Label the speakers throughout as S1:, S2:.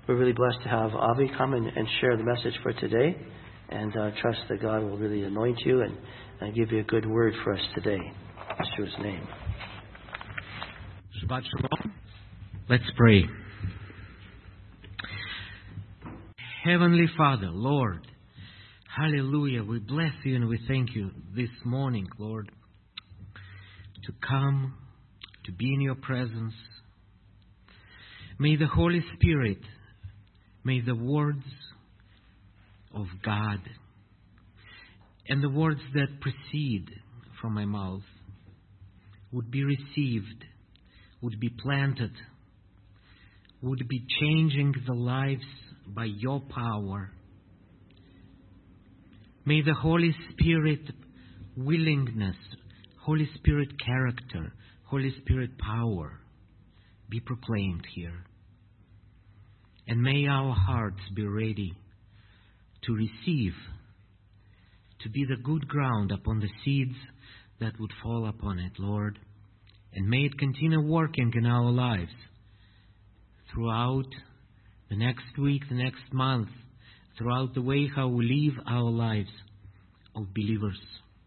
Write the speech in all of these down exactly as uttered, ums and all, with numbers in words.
S1: we're really blessed to have Avi come and, and share the message for today. And uh, trust that God will really anoint you and, and give you a good word for us today. In Yeshua's name.
S2: Shabbat Shalom. Let's pray. Heavenly Father, Lord, hallelujah, we bless you and we thank you this morning, Lord, to come, to be in your presence. May the Holy Spirit, may the words of God and the words that proceed from my mouth would be received, would be planted, would be changing the lives by your power. May the Holy Spirit willingness, Holy Spirit character, Holy Spirit power be proclaimed here. And may our hearts be ready to receive, to be the good ground upon the seeds that would fall upon it, Lord. And may it continue working in our lives throughout the next week, the next month, throughout the way how we live our lives of believers.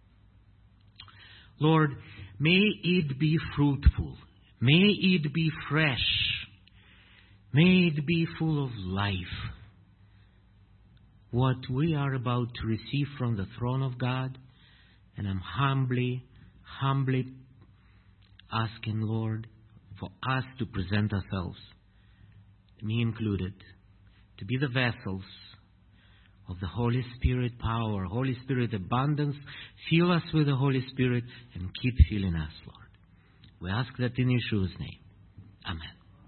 S2: Lord, may it be fruitful. May it be fresh. May it be full of life. What we are about to receive from the throne of God, and I'm humbly, humbly asking, Lord, for us to present ourselves, me included, to be the vessels of the Holy Spirit power, Holy Spirit abundance. Fill us with the Holy Spirit and keep filling us, Lord. We ask that in Yeshua's name. Amen.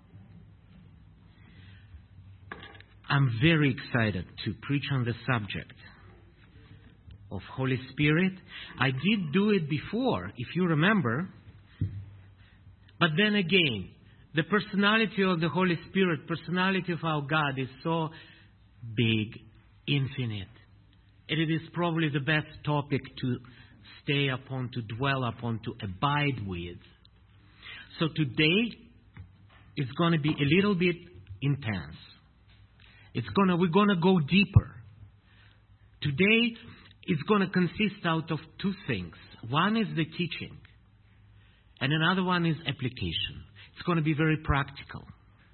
S2: I'm very excited to preach on the subject of Holy Spirit. I did do it before, if you remember. But then again, the personality of the Holy Spirit, personality of our God is so big, infinite. And it is probably the best topic to stay upon, to dwell upon, to abide with. So today is going to be a little bit intense. It's gonna we're gonna go deeper. Today is gonna consist out of two things. One is the teaching, and another one is application. It's going to be very practical.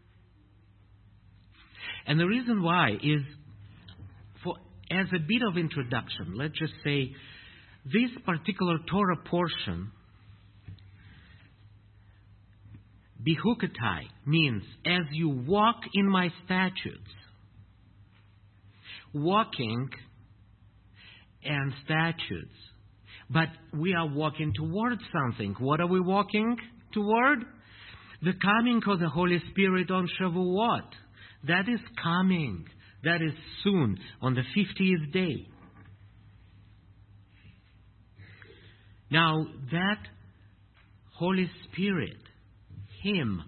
S2: And the reason why is, for as a bit of introduction, let's just say this particular Torah portion, Bihukatai, means as you walk in my statutes. Walking and statutes. But we are walking towards something. What are we walking toward? The coming of the Holy Spirit on Shavuot. That is coming. That is soon, on the fiftieth day. Now, that Holy Spirit, Him,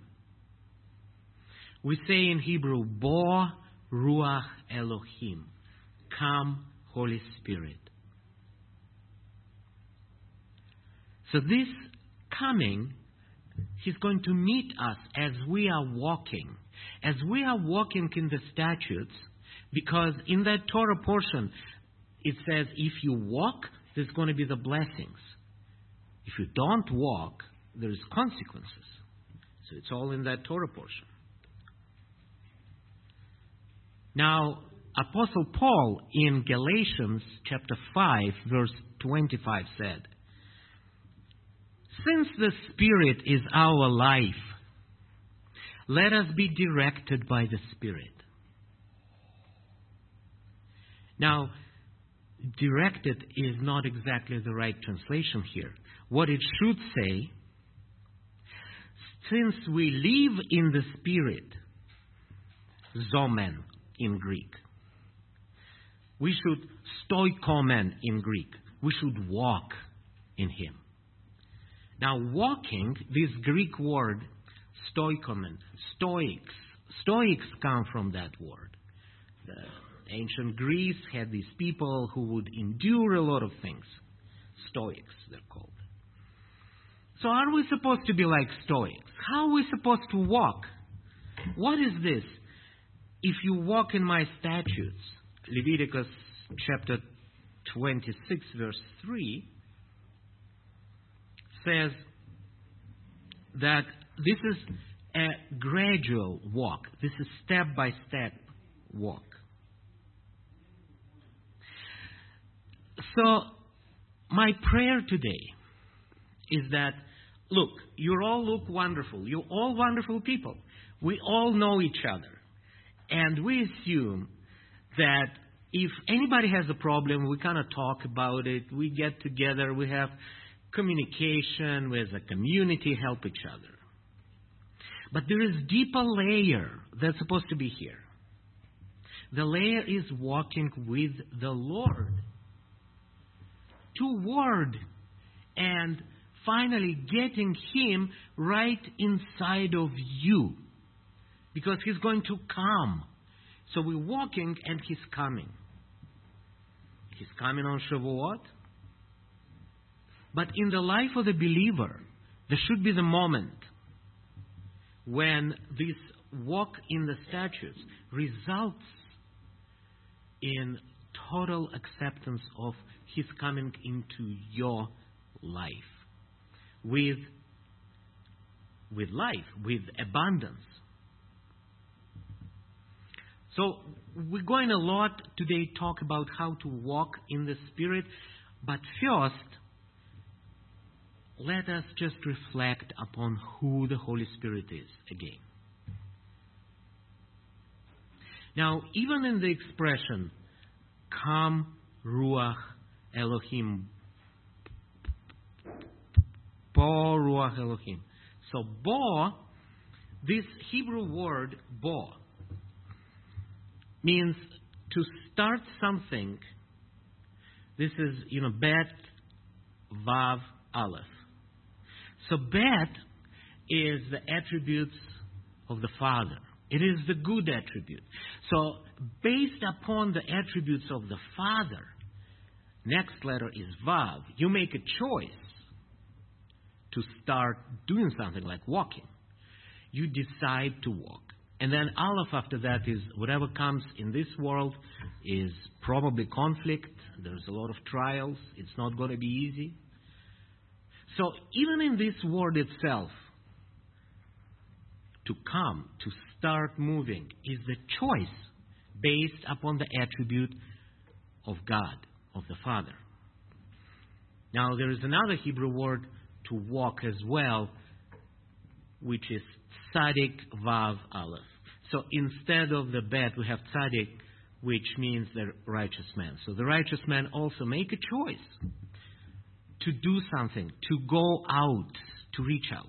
S2: we say in Hebrew, Bo Ruach Elohim. Come, Holy Spirit. So this coming, He's going to meet us as we are walking. As we are walking in the statutes, because in that Torah portion, it says if you walk, there's going to be the blessings. If you don't walk, there's consequences. So it's all in that Torah portion. Now, Apostle Paul in Galatians chapter five, verse twenty-five said, since the Spirit is our life, let us be directed by the Spirit. Now, directed is not exactly the right translation here. What it should say, since we live in the Spirit, zomen in Greek. We should stoikomen in Greek. We should walk in Him. Now, walking, this Greek word, stoikomen, stoics. Stoics come from that word. The ancient Greece had these people who would endure a lot of things. Stoics, they're called. So are we supposed to be like Stoics? How are we supposed to walk? What is this? if you walk in my statutes, Leviticus chapter twenty-six, verse three, says that this is a gradual walk. This is step-by-step walk. So, my prayer today is that, look, you all look wonderful. You're all wonderful people. We all know each other. And we assume that if anybody has a problem, we kind of talk about it. We get together. We have communication. We as a community help each other. But there is deeper layer that's supposed to be here. The layer is walking with the Lord toward and finally getting Him right inside of you. Because He's going to come. So we're walking and He's coming. He's coming on Shavuot. But in the life of the believer, there should be the moment when this walk in the statutes results in total acceptance of His coming into your life with, with life, with abundance. So we're going a lot today talk about how to walk in the Spirit, but first, let us just reflect upon who the Holy Spirit is again. Now, even in the expression, Kam Ruach Elohim, Bo Ruach Elohim. So, Bo, this Hebrew word, Bo, means to start something. This is, you know, Bet, Vav, Aleph. So Bet is the attributes of the Father. It is the good attribute. So based upon the attributes of the Father, next letter is Vav. You make a choice to start doing something like walking. You decide to walk. And then Aleph after that is whatever comes in this world is probably conflict. There's a lot of trials. It's not going to be easy. So even in this word itself, to come, to start moving, is the choice based upon the attribute of God, of the Father. Now there is another Hebrew word to walk as well, which is Tzadik Vav Aleph. So instead of the Bet, we have Tzadik, which means the righteous man. So the righteous man also make a choice to do something, to go out, to reach out.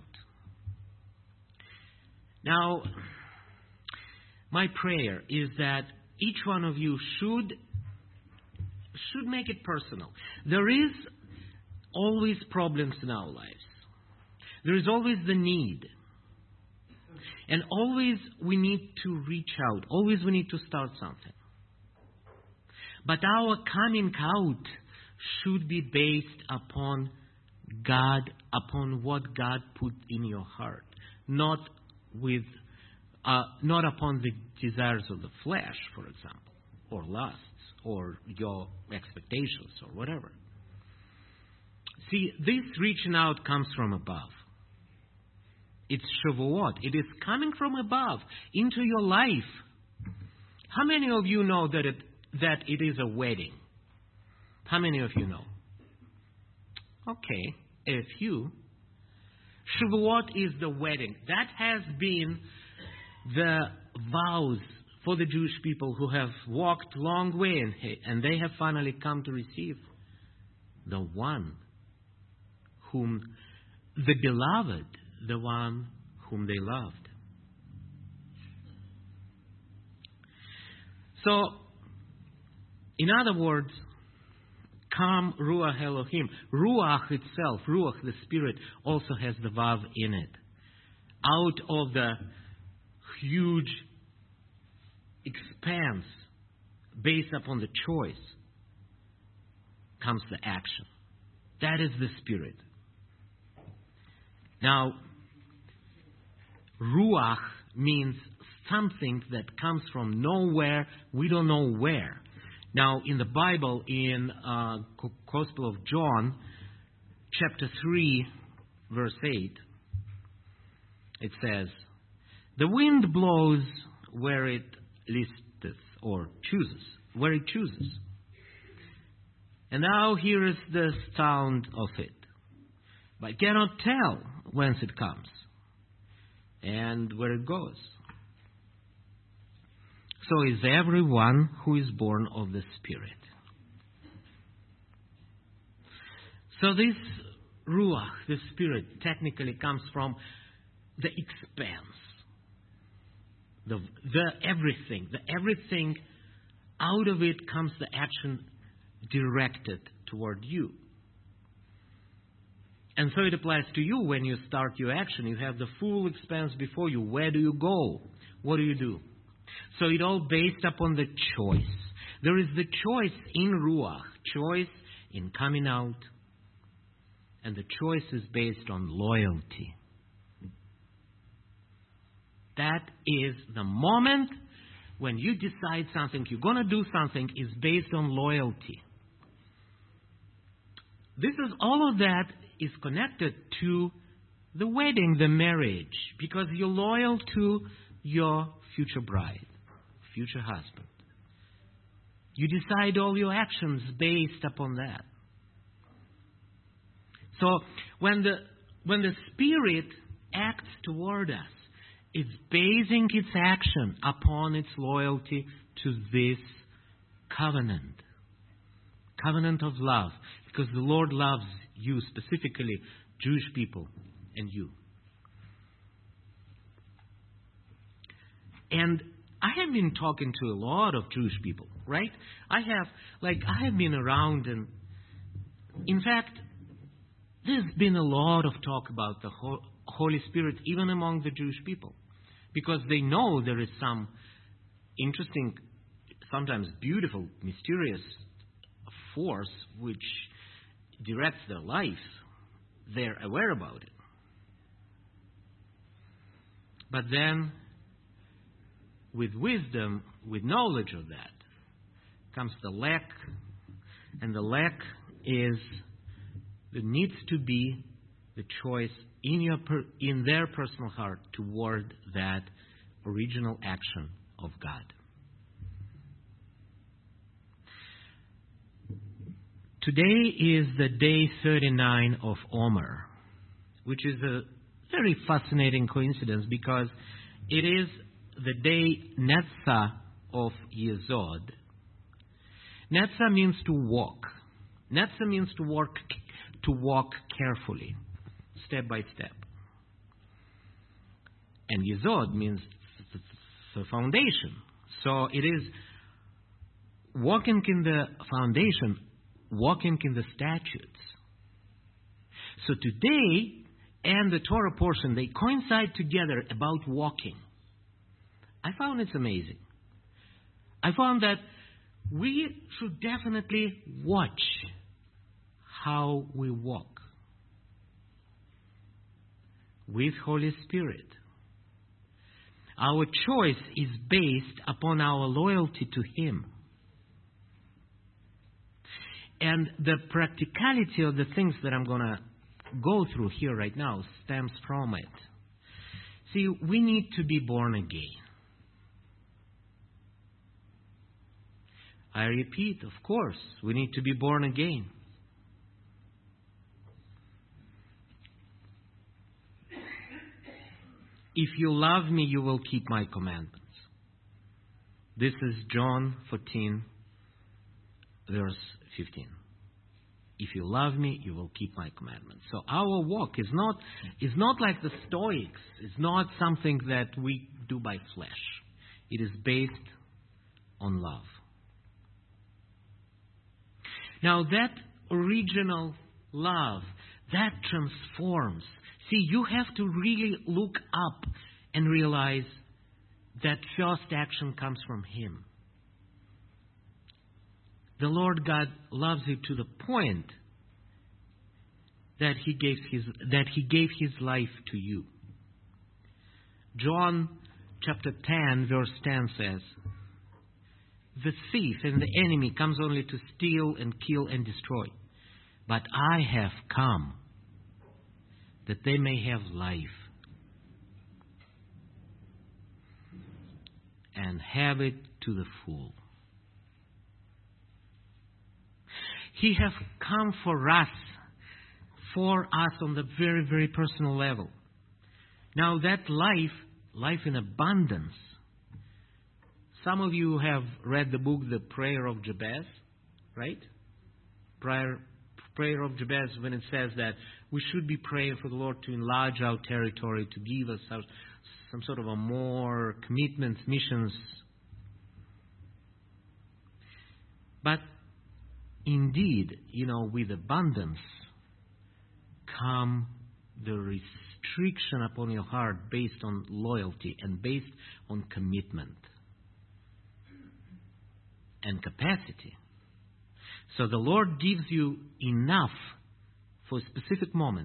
S2: Now, my prayer is that each one of you should, should make it personal. There is always problems in our lives. There is always the need. And always we need to reach out. Always we need to start something. But our coming out should be based upon God, upon what God put in your heart, not with, uh, not upon the desires of the flesh, for example, or lusts, or your expectations, or whatever. See, this reaching out comes from above. It's Shavuot. It is coming from above into your life. How many of you know that it, that it is a wedding? How many of you know? Okay, a few. Shavuot is the wedding. That has been the vows for the Jewish people who have walked long way and, and they have finally come to receive the one whom, the beloved, the one whom they loved. So, in other words, Kam Ruach Elohim. Ruach itself, Ruach, the Spirit, also has the Vav in it. Out of the huge expanse based upon the choice comes the action. That is the Spirit. Now, Ruach means something that comes from nowhere, we don't know where. Now, in the Bible, in uh, Gospel of John, chapter three, verse eight, it says, "The wind blows where it listeth," or chooses, where it chooses. "And thou hearest the sound of it, but cannot tell whence it comes and where it goes. So is everyone who is born of the Spirit." So this Ruach, the Spirit, technically comes from the expanse. The, the everything. The everything, out of it comes the action directed toward you. And so it applies to you when you start your action. You have the full expanse before you. Where do you go? What do you do? So it all based upon the choice. There is the choice in Ruach, choice in coming out. And the choice is based on loyalty. That is the moment when you decide something, you're going to do something, is based on loyalty. This is, all of that is connected to the wedding, the marriage, because you're loyal to your future bride, future husband. You decide all your actions based upon that. So when the when the Spirit acts toward us, it's basing its action upon its loyalty to this covenant. Covenant of love. Because the Lord loves you, specifically Jewish people and you. And I have been talking to a lot of Jewish people, right? I have, like, I have been around, and in fact, there's been a lot of talk about the Holy Spirit even among the Jewish people, because they know there is some interesting, sometimes beautiful, mysterious force which directs their lives. They're aware about it. But then, with wisdom, with knowledge of that, comes the lack. And the lack is, there needs to be the choice in your per, in their personal heart toward that original action of God. Today is the day thirty-nine of Omer, which is a very fascinating coincidence because it is the day Netzah of Yesod. Netzah means to walk. Netzah means to walk, to walk carefully, step by step. And Yesod means the foundation. So it is walking in the foundation, walking in the statutes. So today and the Torah portion, they coincide together about walking. I found it's amazing. I found that we should definitely watch how we walk with Holy Spirit. Our choice is based upon our loyalty to Him. And the practicality of the things that I'm going to go through here right now stems from it. See, we need to be born again. I repeat, of course, we need to be born again. If you love me, you will keep my commandments. This is John fourteen, verse fifteen. If you love me, you will keep my commandments. So our walk is not is not like the Stoics. It's not something that we do by flesh. It is based on love. Now that original love, that transforms. See, you have to really look up and realize that first action comes from Him. The Lord God loves you to the point that He gave His that He gave His life to you. John chapter ten, verse ten says, "The thief and the enemy comes only to steal and kill and destroy. But I have come that they may have life and have it to the full." He has come for us, for us on the very, very personal level. Now that life, life in abundance. Some of you have read the book, The Prayer of Jabez, right? Prayer, prayer of Jabez, when it says that we should be praying for the Lord to enlarge our territory, to give us our, some sort of a more commitments, missions. But indeed, you know, with abundance come the restriction upon your heart based on loyalty and based on commitment and capacity. So the Lord gives you enough for a specific moment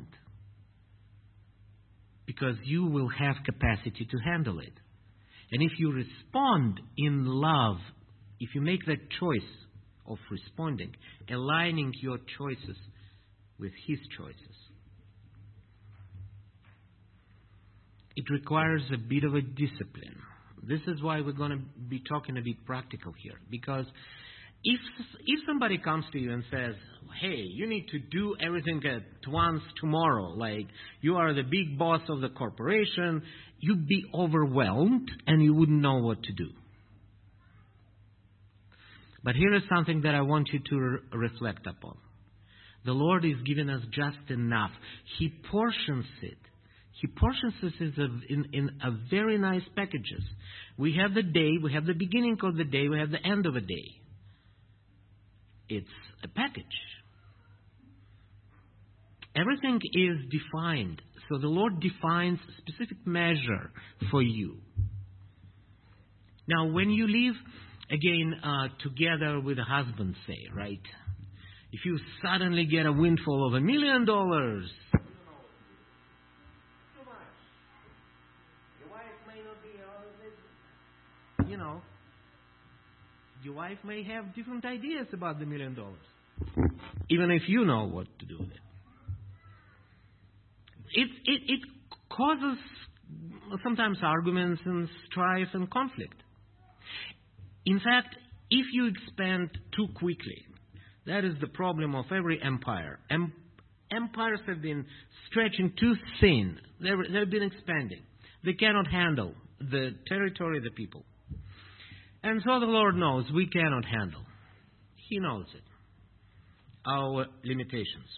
S2: because you will have capacity to handle it. And if you respond in love, if you make that choice of responding, aligning your choices with His choices, it requires a bit of a discipline. This is why we're going to be talking a bit practical here. Because if if somebody comes to you and says, "Hey, you need to do everything at once tomorrow," like you are the big boss of the corporation, you'd be overwhelmed and you wouldn't know what to do. But here is something that I want you to re- reflect upon. The Lord is giving us just enough. He portions it. He portions it in, in a very nice packages. We have the day, we have the beginning of the day, we have the end of a day. It's a package. Everything is defined. So the Lord defines a specific measure for you. Now, when you live, again, uh, together with a husband, say, right? If you suddenly get a windfall of a million dollars, your wife may not be, you know, your wife may have different ideas about the million dollars, even if you know what to do with it. It, it, it causes sometimes arguments and strife and conflict. In fact, if you expand too quickly, that is the problem of every empire. Em- empires have been stretching too thin. They're, they've been expanding. They cannot handle the territory, the people. And so the Lord knows we cannot handle. He knows it. Our limitations.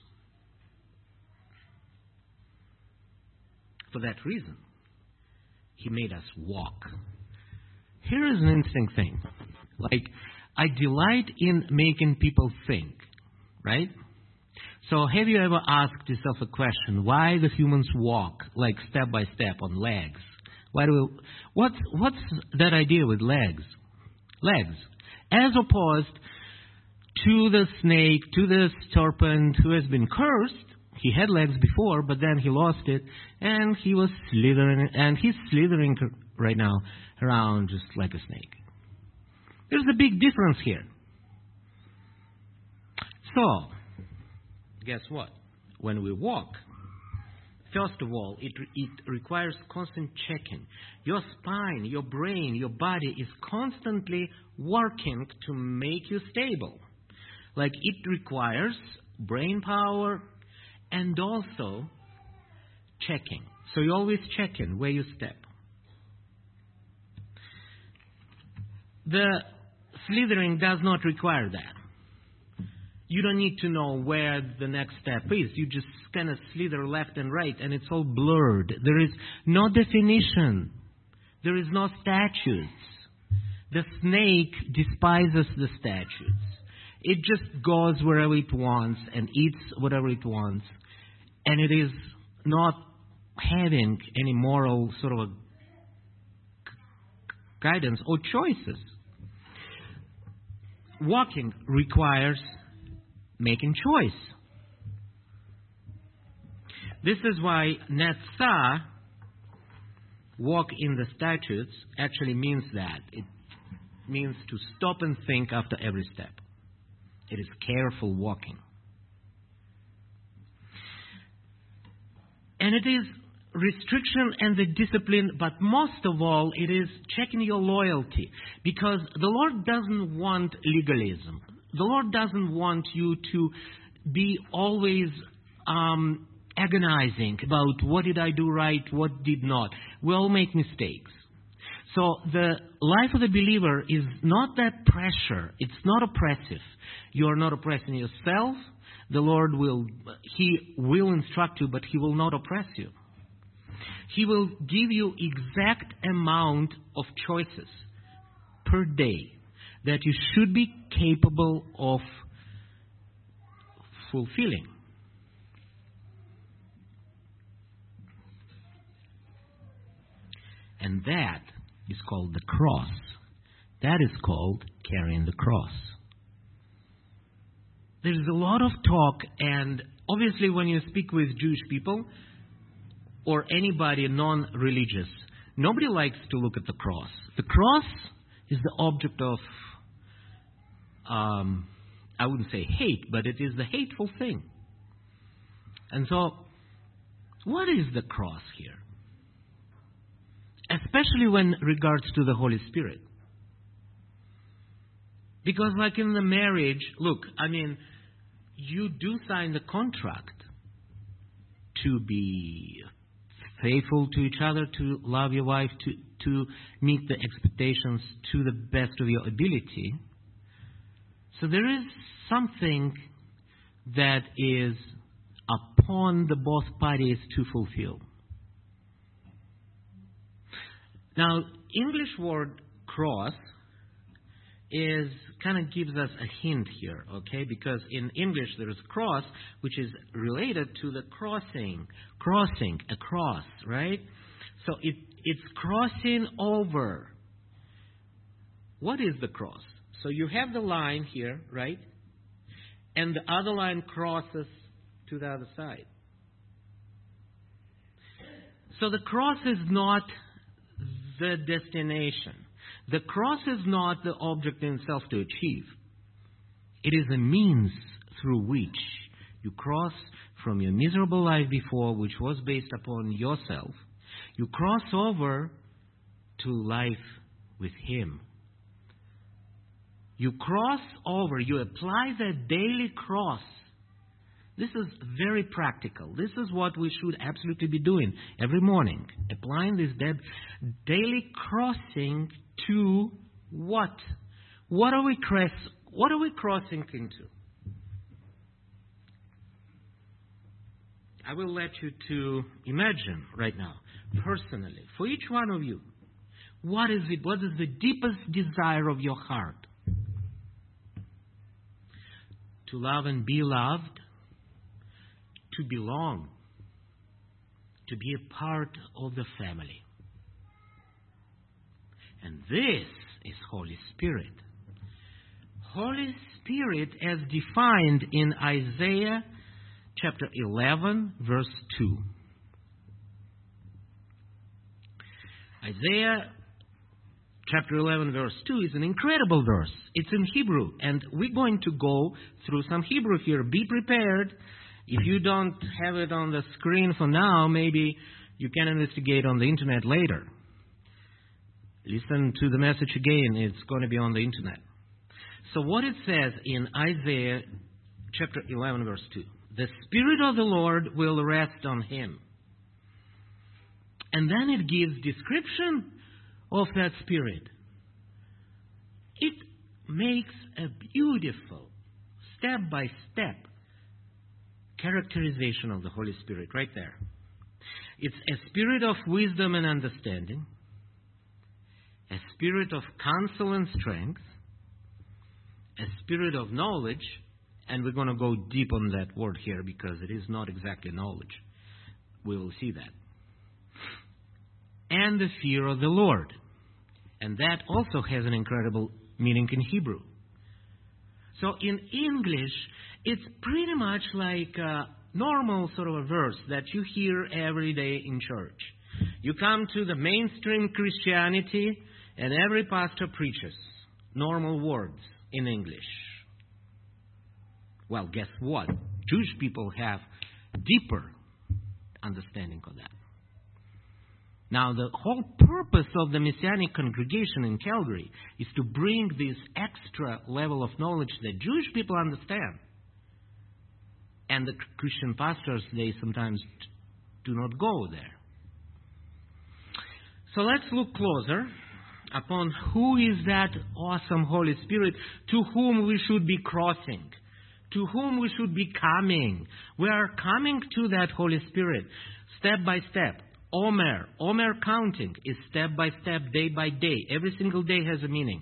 S2: For that reason, He made us walk. Here is an interesting thing. Like, I delight in making people think, right? So have you ever asked yourself a question, why do humans walk, like step by step on legs? Why do we, what's, what's that idea with legs? Legs. As opposed to the snake, to the serpent who has been cursed. He had legs before, but then he lost it, and he was slithering, and he's slithering right now around just like a snake. There's a big difference here. So, guess what? When we walk, first of all, it, it requires constant checking. Your spine, your brain, your body is constantly working to make you stable. Like, it requires brain power and also checking. So you're always checking where you step. The slithering does not require that. You don't need to know where the next step is. You just kind of slither left and right, and it's all blurred. There is no definition. There is no statutes. The snake despises the statutes. It just goes wherever it wants and eats whatever it wants. And it is not having any moral sort of a guidance or choices. Walking requires making choice. This is why Netzah walk in the statutes actually means that. It means to stop and think after every step. It is careful walking. And it is restriction and the discipline, but most of all, it is checking your loyalty. Because the Lord doesn't want legalism. The Lord doesn't want you to be always um, agonizing about what did I do right, what did not. We all make mistakes. So the life of the believer is not that pressure. It's not oppressive. You are not oppressing yourself. The Lord will, He will instruct you, but He will not oppress you. He will give you exact amount of choices per day that you should be capable of fulfilling. And that is called the cross. That is called carrying the cross. There's a lot of talk, and obviously when you speak with Jewish people or anybody non-religious, nobody likes to look at the cross. The cross is the object of, um, I wouldn't say hate, but it is the hateful thing. And so, what is the cross here? Especially when regards to the Holy Spirit. Because like in the marriage, look, I mean, you do sign the contract to be faithful to each other, to love your wife, to, to meet the expectations to the best of your ability. So there is something that is upon the both parties to fulfill. Now, English word cross is kind of gives us a hint here, okay? Because in English there is cross, which is related to the crossing, crossing, a cross, right? So it it's crossing over. What is the cross? So you have the line here, right? And the other line crosses to the other side. So the cross is not the destination. The cross is not the object in itself to achieve. It is a means through which you cross from your miserable life before, which was based upon yourself. You cross over to life with Him. You cross over, you apply the daily cross. This is very practical. This is what we should absolutely be doing every morning. Applying this daily crossing to what? What are we cross, what are we crossing into? I will let you to imagine right now, personally, for each one of you, what is it? What is the deepest desire of your heart? To love and be loved, to belong, to be a part of the family. And this is Holy Spirit. Holy Spirit as defined in Isaiah chapter eleven, verse two. Isaiah chapter eleven, verse two is an incredible verse. It's in Hebrew, and we're going to go through some Hebrew here. Be prepared. If you don't have it on the screen for now, maybe you can investigate on the internet later. Listen to the message again. It's going to be on the internet. So what it says in Isaiah chapter eleven, verse two. The Spirit of the Lord will rest on Him. And then it gives description of that Spirit. It makes a beautiful, step-by-step characterization of the Holy Spirit right there. It's a spirit of wisdom and understanding, a spirit of counsel and strength, a spirit of knowledge, and we're going to go deep on that word here because it is not exactly knowledge. We will see that. And the fear of the Lord. And that also has an incredible meaning in Hebrew. So in English, it's pretty much like a normal sort of a verse that you hear every day in church. You come to the mainstream Christianity, and every pastor preaches normal words in English. Well, guess what? Jewish people have deeper understanding of that. Now, the whole purpose of the Messianic congregation in Calgary is to bring this extra level of knowledge that Jewish people understand. And the Christian pastors, they sometimes do not go there. So let's look closer upon who is that awesome Holy Spirit to whom we should be crossing, to whom we should be coming. We are coming to that Holy Spirit step by step. Omer, Omer counting is step by step, day by day. Every single day has a meaning.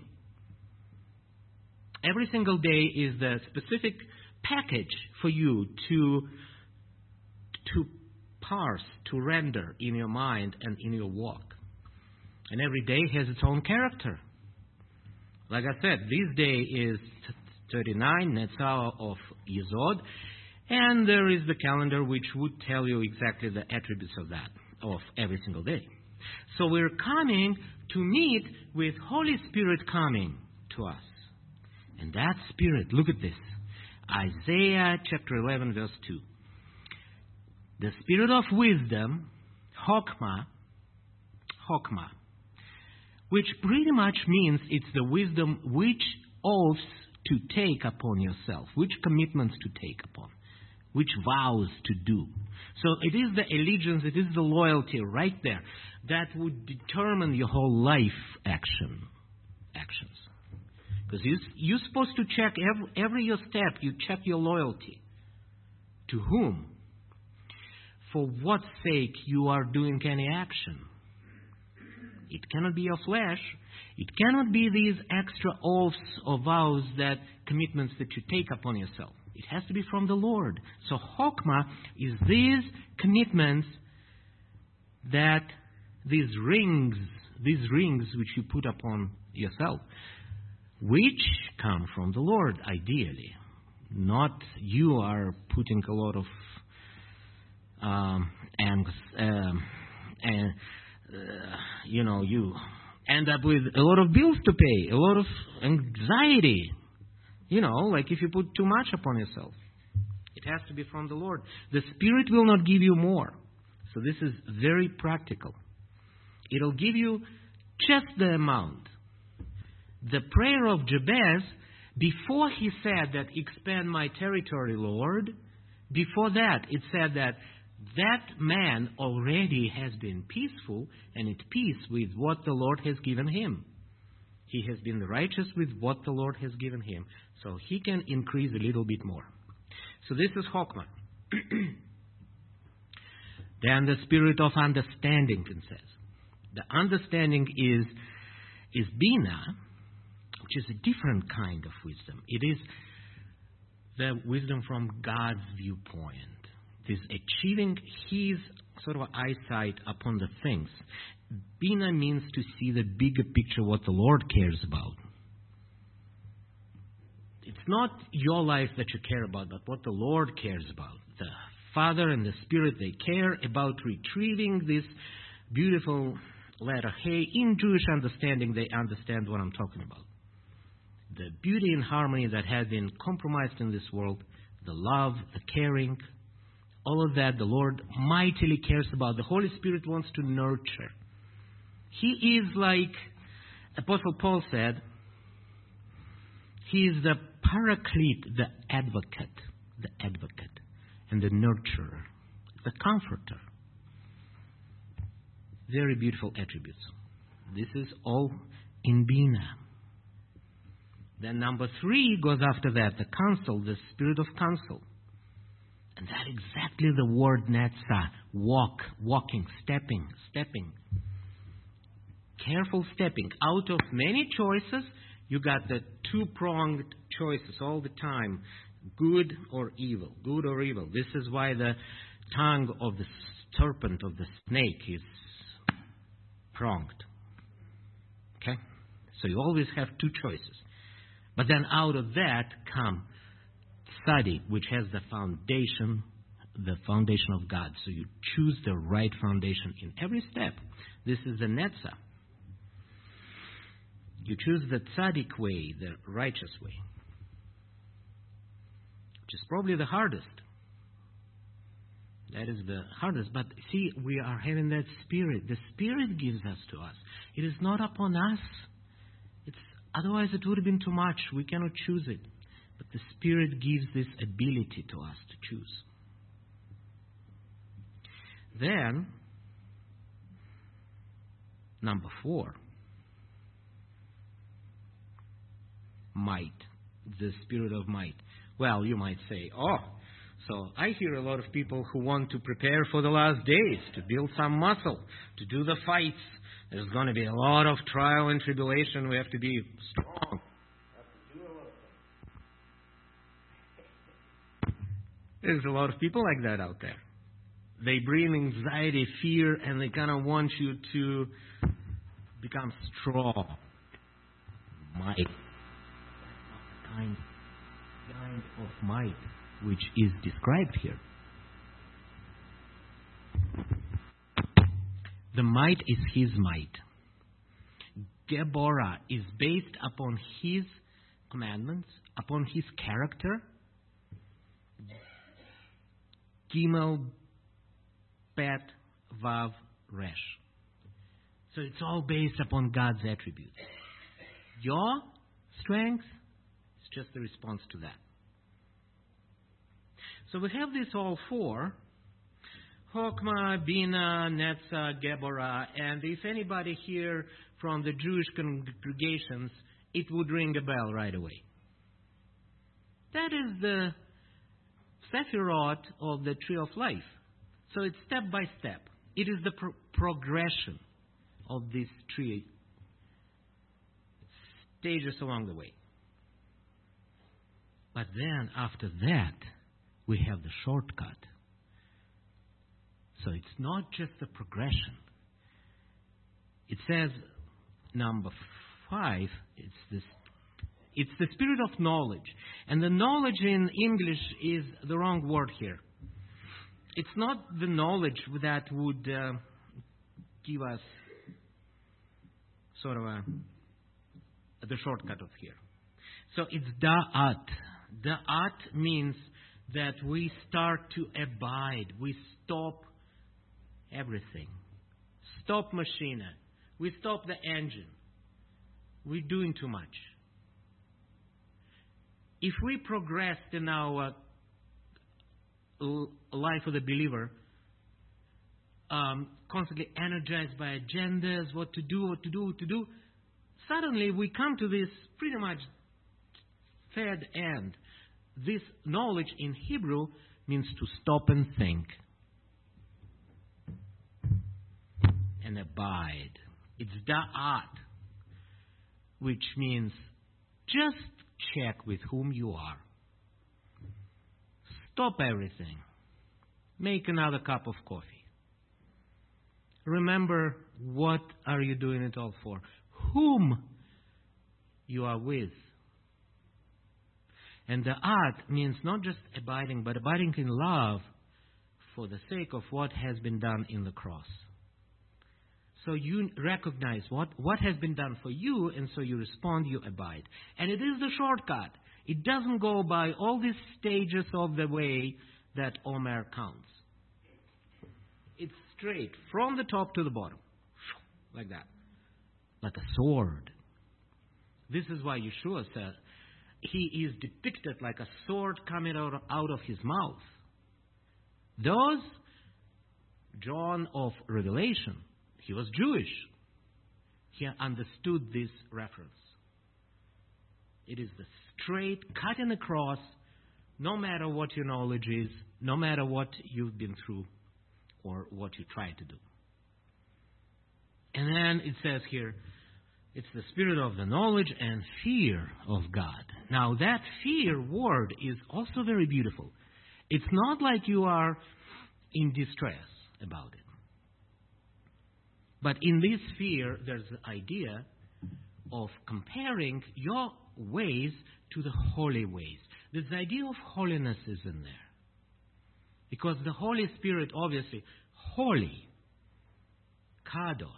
S2: Every single day is the specific package for you to, to parse, to render in your mind and in your walk. And every day has its own character. Like I said, this day is thirty-nine, Netzah of Yesod, and there is the calendar which would tell you exactly the attributes of that, of every single day. So we're coming to meet with Holy Spirit coming to us. And that Spirit, look at this. Isaiah chapter eleven, verse two. The Spirit of wisdom, Chokmah, Chokmah, which pretty much means it's the wisdom which oaths to take upon yourself, which commitments to take upon, which vows to do. So it is the allegiance, it is the loyalty right there that would determine your whole life action, actions. Because you, you're supposed to check every, every your step, you check your loyalty. To whom? For what sake you are doing any action. It cannot be your flesh. It cannot be these extra oaths or vows, that commitments that you take upon yourself. It has to be from the Lord. So Chokmah is these commitments, that these rings, these rings which you put upon yourself, which come from the Lord, ideally. Not you are putting a lot of um, angst, um, and uh, you know, you end up with a lot of bills to pay, a lot of anxiety. You know, like if you put too much upon yourself. It has to be from the Lord. The Spirit will not give you more. So this is very practical. It'll give you just the amount. The prayer of Jabez, before he said that, expand my territory, Lord, before that, it said that that man already has been peaceful and at peace with what the Lord has given him. He has been righteous with what the Lord has given him. So he can increase a little bit more. So this is Chokmah. Then the spirit of understanding, it says. The understanding is, is Bina, which is a different kind of wisdom. It is the wisdom from God's viewpoint. It is achieving His sort of eyesight upon the things. Bina means to see the bigger picture, what the Lord cares about. It's not your life that you care about, but what the Lord cares about. The Father and the Spirit, they care about retrieving this beautiful letter Hey. In Jewish understanding, they understand what I'm talking about. The beauty and harmony that has been compromised in this world, the love, the caring, all of that the Lord mightily cares about. The Holy Spirit wants to nurture. He is like Apostle Paul said, He is the paraclete, the advocate, the advocate, and the nurturer, the comforter. Very beautiful attributes. This is all in Bina. Then number three goes after that, the counsel, the spirit of counsel. And that exactly the word Netzah, walk, walking, stepping, stepping. Careful stepping. Out of many choices, you got the two-pronged choices all the time. Good or evil. Good or evil. This is why the tongue of the serpent, of the snake, is pronged. Okay? So you always have two choices. But then out of that come study, which has the foundation, the foundation of God. So you choose the right foundation in every step. This is the Netzah. You choose the tzaddik way, the righteous way, which is probably the hardest. That is the hardest. But see, we are having that Spirit. The Spirit gives us to us. It is not upon us. It's otherwise it would have been too much. We cannot choose it. But the Spirit gives this ability to us to choose. Then, number four, might, the spirit of might. Well, you might say, oh, so I hear a lot of people who want to prepare for the last days, to build some muscle, to do the fights. There's going to be a lot of trial and tribulation. We have to be strong. There's a lot of people like that out there. They bring anxiety, fear, and they kind of want you to become strong. Might. Kind, kind of might, which is described here. The might is his might. Geborah is based upon his commandments, upon his character. Gimel, Bet, Vav, Resh. So it's all based upon God's attributes. Your strength is just a response to that. So we have this all four. Chokmah, Bina, Netzah, Geborah. And if anybody here from the Jewish congregations, it would ring a bell right away. That is the Sephirot of the Tree of Life. So it's step by step. It is the pro- progression of this tree. Stages along the way. But then after that, we have the shortcut. So it's not just the progression. It says, number five, it's this. It's the spirit of knowledge. And the knowledge in English is the wrong word here. It's not the knowledge that would uh, give us sort of a, the shortcut of here. So it's da'at. Da'at means that we start to abide. We stop everything. Stop machine. We stop the engine. We're doing too much. If we progressed in our life of the believer, um, constantly energized by agendas, what to do, what to do, what to do, suddenly we come to this pretty much third end. This knowledge in Hebrew means to stop and think and abide. It's da'at, which means just check with whom you are. Stop everything. Make another cup of coffee. Remember, what are you doing it all for? Whom you are with. And the art means not just abiding, but abiding in love for the sake of what has been done in the cross. So you recognize what, what has been done for you, and so you respond, you abide. And it is the shortcut. It doesn't go by all these stages of the way that Omer counts. It's straight, from the top to the bottom. Like that. Like a sword. This is why Yeshua said, he is depicted like a sword coming out, out of his mouth. Those, John of Revelation, he was Jewish. He understood this reference. It is the straight, cutting across, no matter what your knowledge is, no matter what you've been through or what you try to do. And then it says here, it's the spirit of the knowledge and fear of God. Now that fear word is also very beautiful. It's not like you are in distress about it. But in this fear, there's the idea of comparing your ways to the holy ways. This idea of holiness is in there. Because the Holy Spirit, obviously, holy, kadosh,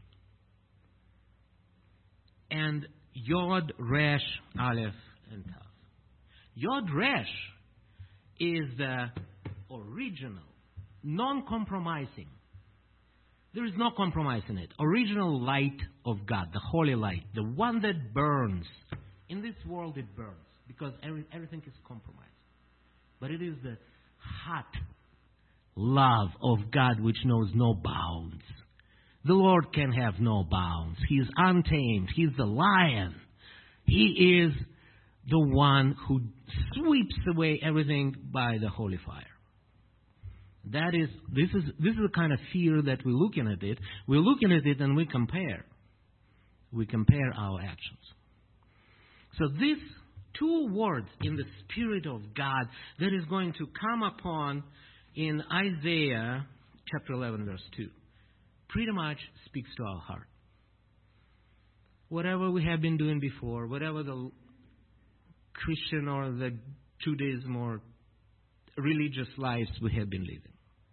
S2: and Yod, Resh, Aleph, and Tav. Yod, Resh is the original, non-compromising. There is no compromise in it. Original light of God, the holy light, the one that burns. In this world it burns because every, everything is compromised. But it is the hot love of God which knows no bounds. The Lord can have no bounds. He is untamed. He is the lion. He is the one who sweeps away everything by the holy fire. That is, this is this is the kind of fear that we're looking at it. We're looking at it and we compare. We compare our actions. So these two words in the Spirit of God that is going to come upon in Isaiah chapter eleven, verse two, pretty much speaks to our heart. Whatever we have been doing before, whatever the Christian or the Judaism or religious lives we have been living,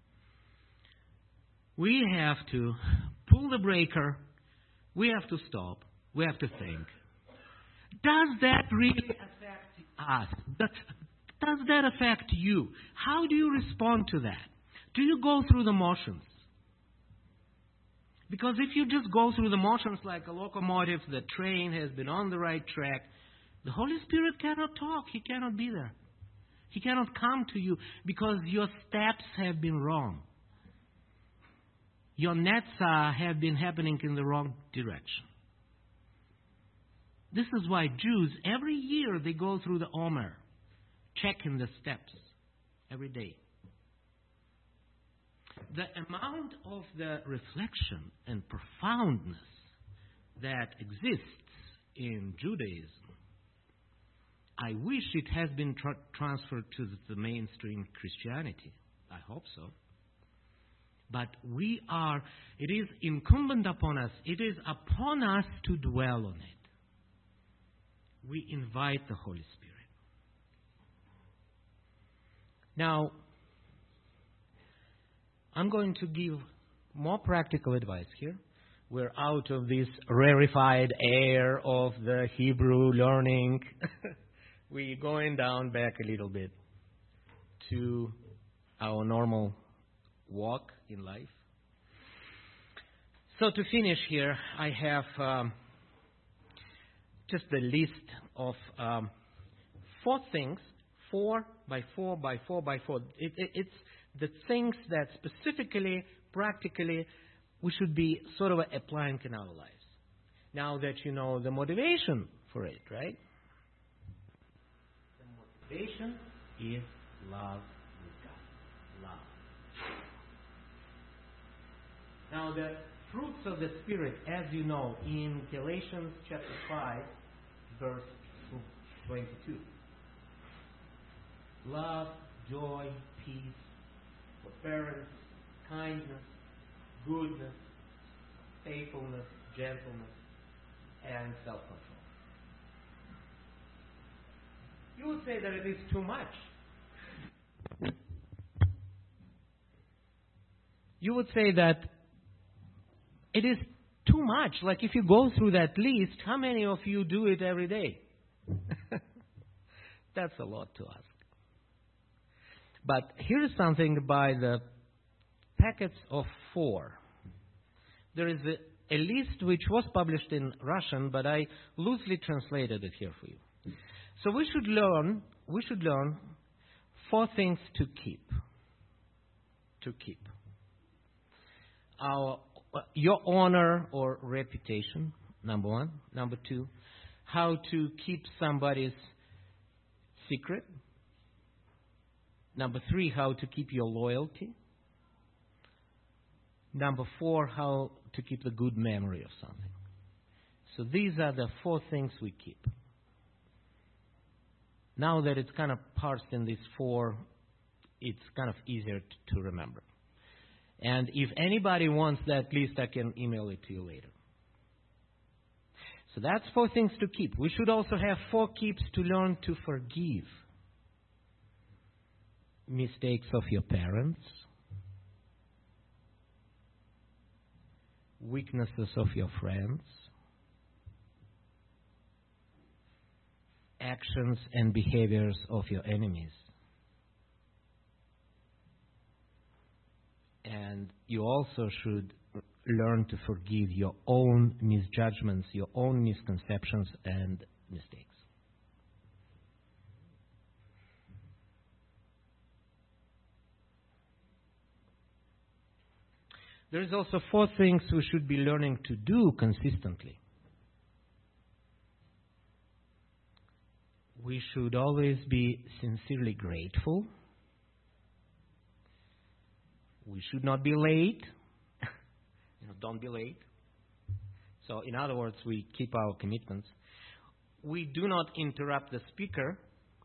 S2: we have to pull the breaker. We have to stop. We have to think. Does that really affect us? Does, does that affect you? How do you respond to that? Do you go through the motions? Because if you just go through the motions like a locomotive, the train has been on the right track, the Holy Spirit cannot talk. He cannot be there. He cannot come to you because your steps have been wrong. Your netzah have been happening in the wrong direction. This is why Jews, every year they go through the Omer, checking the steps every day. The amount of the reflection and profoundness that exists in Judaism, I wish it has been tra- transferred to the mainstream Christianity. I hope so. But we are, it is incumbent upon us, it is upon us to dwell on it. We invite the Holy Spirit. Now, I'm going to give more practical advice here. We're out of this rarefied air of the Hebrew learning. We're going down back a little bit to our normal walk in life. So to finish here, I have um, just the list of um, four things, four by four by four by four. It, it, it's the things that specifically, practically, we should be sort of applying in our lives. Now that you know the motivation for it, right? The motivation is love with God. Love. Now the fruits of the Spirit, as you know, in Galatians chapter five, verse twenty-two. Love, joy, peace, forbearance, kindness, goodness, faithfulness, gentleness, and self-control. You would say that it is too much. You would say that it is too much. Like if you go through that list, how many of you do it every day? That's a lot to ask. But here is something by the packets of four. There is a, a list which was published in Russian, but I loosely translated it here for you. So we should learn, we should learn four things to keep. To keep. Our, your honor or reputation, number one. Number two, how to keep somebody's secret. Number three, how to keep your loyalty. Number four, how to keep the good memory of something. So these are the four things we keep. Now that it's kind of parsed in these four, it's kind of easier t- to remember. And if anybody wants that list, I can email it to you later. So that's four things to keep. We should also have four keeps to learn to forgive. mistakes of your parents, weaknesses of your friends, actions and behaviors of your enemies. And you also should learn to forgive your own misjudgments, your own misconceptions and mistakes. There's also four things we should be learning to do consistently. We should always be sincerely grateful. We should not be late. you know, don't be late. So, in other words, we keep our commitments. We do not interrupt the speaker,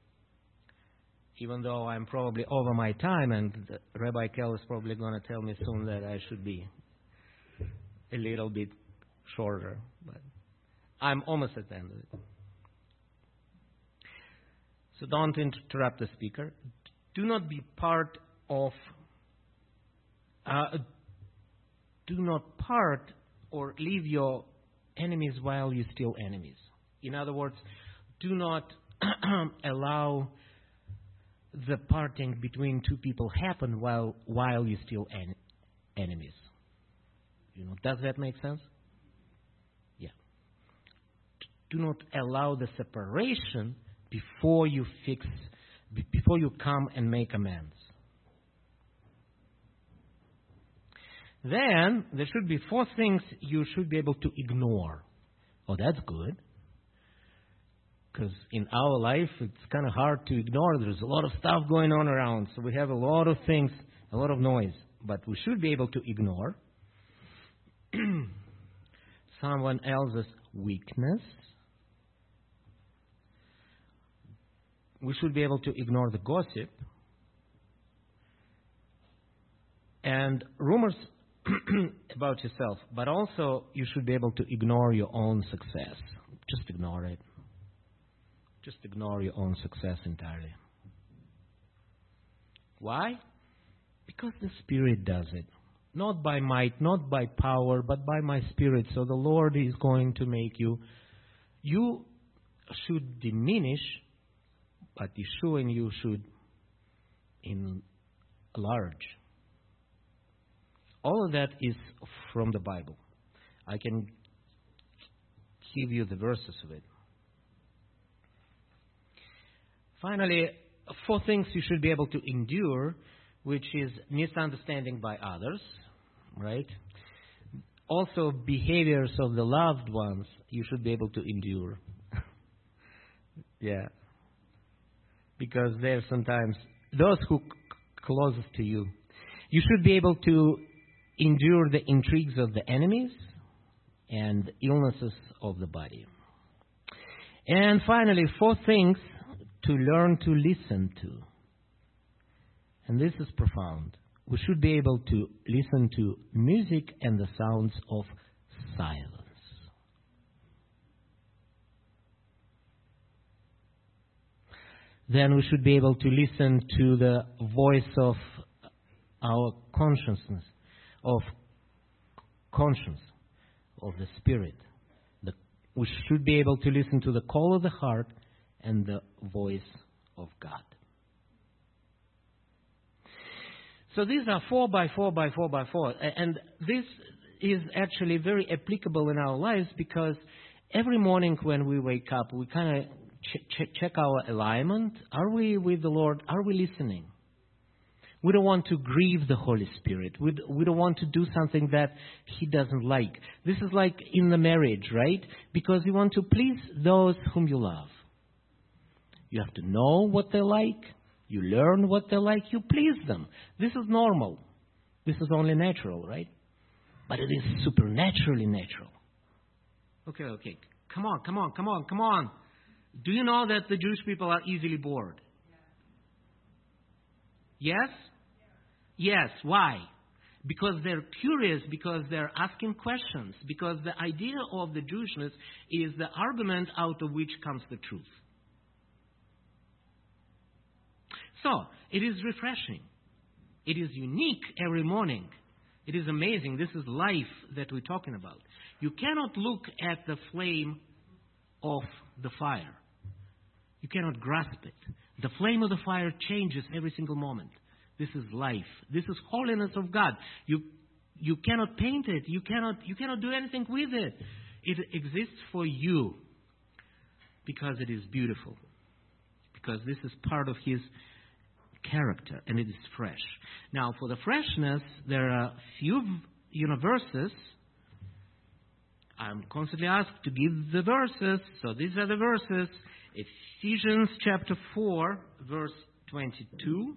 S2: even though I'm probably over my time, and Rabbi Kell is probably going to tell me soon that I should be a little bit shorter. But I'm almost at the end of it. So don't interrupt the speaker. Do not be part of, uh, do not part or leave your enemies while you're still enemies. In other words, do not allow the parting between two people happen while while you're still en- enemies. You know, does that make sense? Yeah. Do not allow the separation before you fix, before you come and make amends. Then there should be four things you should be able to ignore. Oh, that's good. Because in our life, it's kind of hard to ignore. There's a lot of stuff going on around. So we have a lot of things, a lot of noise. But we should be able to ignore someone else's weakness. We should be able to ignore the gossip and rumors about yourself. But also, you should be able to ignore your own success. Just ignore it. Just ignore your own success entirely. Why? Because the Spirit does it. Not by might, not by power, but by my Spirit. So the Lord is going to make you. You should diminish, but Yeshua and you should enlarge. All of that is from the Bible. I can give you the verses of it. Finally, four things you should be able to endure, which is misunderstanding by others, right? Also, behaviors of the loved ones you should be able to endure. Yeah. Because they're sometimes those who c- closest to you. You should be able to endure the intrigues of the enemies and illnesses of the body. And finally, four things to learn to listen to. And this is profound. We should be able to listen to music and the sounds of silence. Then we should be able to listen to the voice of our consciousness, of conscience, of the Spirit. The, we should be able to listen to the call of the heart and the voice of God. So these are four by four by four by four. And this is actually very applicable in our lives because every morning when we wake up, we kind of ch- ch- check our alignment. Are we with the Lord? Are we listening? We don't want to grieve the Holy Spirit. We, d- we don't want to do something that He doesn't like. This is like in the marriage, right? Because you want to please those whom you love. You have to know what they like. You learn what they like. You please them. This is normal. This is only natural, right? But it is supernaturally natural. Okay, okay. Come on, come on, come on, come on. Do you know that the Jewish people are easily bored? Yes? Yes. Why? Because they're curious, because they're asking questions, because the idea of the Jewishness is the argument out of which comes the truth. So, it is refreshing. It is unique every morning. It is amazing. This is life that we're talking about. You cannot look at the flame of the fire. You cannot grasp it. The flame of the fire changes every single moment. This is life. This is holiness of God. You you cannot paint it. You cannot you cannot do anything with it. It exists for you because it is beautiful. Because this is part of His character and it is fresh. Now, for the freshness, there are few you know, verses. I'm constantly asked to give the verses. So these are the verses. Ephesians chapter four, verse twenty-two.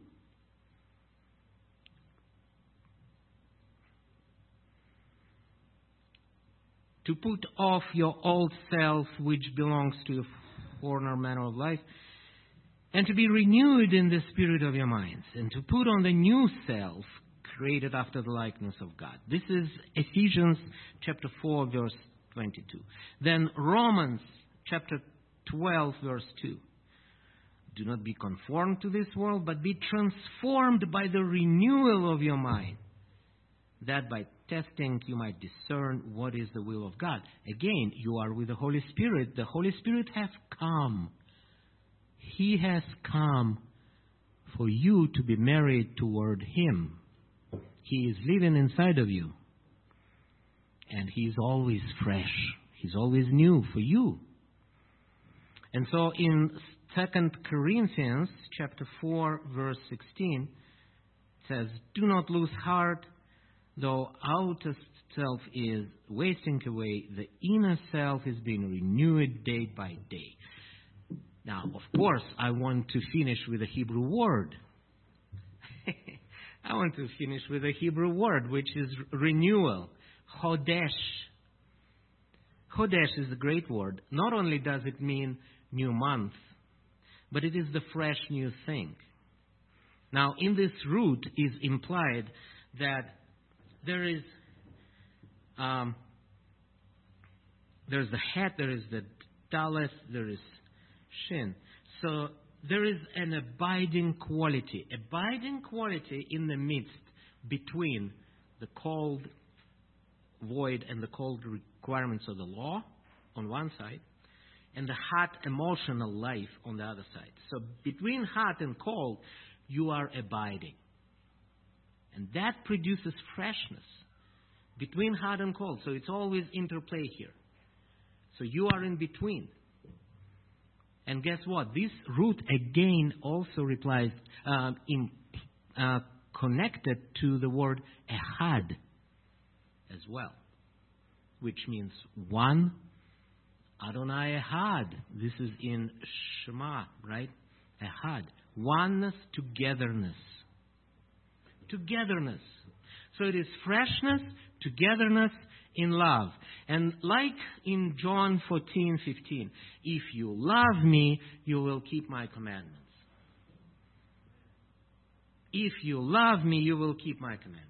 S2: To put off your old self, which belongs to the former manner of life, and to be renewed in the spirit of your minds, and to put on the new self, created after the likeness of God. This is Ephesians chapter four, verse twenty-two. Then Romans chapter twelve, verse two. Do not be conformed to this world, but be transformed by the renewal of your mind, that by testing you might discern what is the will of God. Again, you are with the Holy Spirit. The Holy Spirit has come. He has come for you to be married toward Him. He is living inside of you. And He is always fresh. He's always new for you. And so in Second Corinthians chapter four, verse sixteen, it says, do not lose heart, though outer self is wasting away, the inner self is being renewed day by day. Now, of course, I want to finish with a Hebrew word. I want to finish with a Hebrew word, which is renewal. Chodesh. Chodesh is a great word. Not only does it mean new month, but it is the fresh new thing. Now, in this root is implied that there is um, there is the het, there is the daleth, there is shin. So there is an abiding quality, abiding quality in the midst between the called void and the called requirements of the law on one side, and the hot emotional life on the other side. So between hot and cold, you are abiding. And that produces freshness between hot and cold. So it's always interplay here. So you are in between. And guess what? This root again also replies, uh, in, uh, connected to the word ehad as well, which means one. Adonai Ehad. This is in Shema, right? Ehad. Oneness, togetherness. Togetherness. So it is freshness, togetherness in love. And like in John fourteen fifteen, if you love me, you will keep my commandments. If you love me, you will keep my commandments.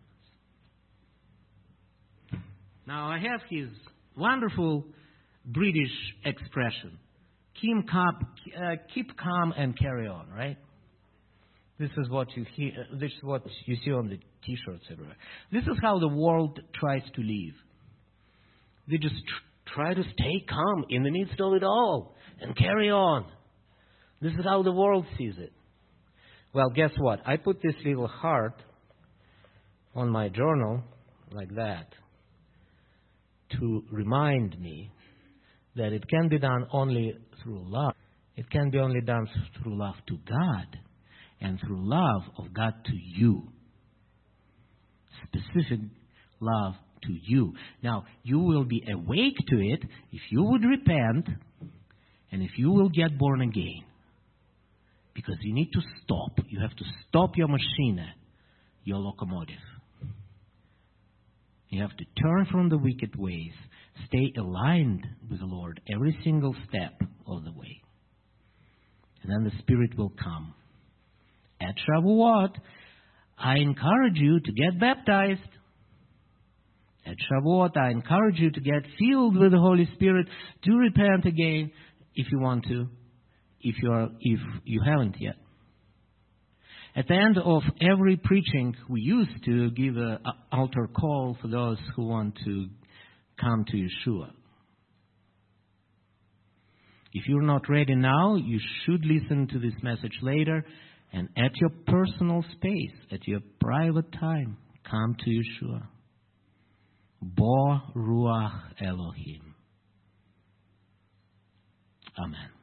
S2: Now I have his wonderful British expression. Keep calm, uh, keep calm and carry on, right? This is what you hear, this is what you see on the T-shirts everywhere. This is how the world tries to live. They just tr- try to stay calm in the midst of it all and carry on. This is how the world sees it. Well, guess what? I put this little heart on my journal like that to remind me that it can be done only through love. It can be only done through love to God and through love of God to you. Specific love to you. Now, you will be awake to it if you would repent and if you will get born again. Because you need to stop. You have to stop your machine, your locomotive. You have to turn from the wicked ways. Stay aligned with the Lord every single step of the way. And then the Spirit will come. At Shavuot, I encourage you to get baptized. At Shavuot, I encourage you to get filled with the Holy Spirit, to repent again if you want to, if you are, if you haven't yet. At the end of every preaching, we used to give an altar call for those who want to come to Yeshua. If you're not ready now, you should listen to this message later, and at your personal space, at your private time, come to Yeshua. Bo Ruach Elohim. Amen.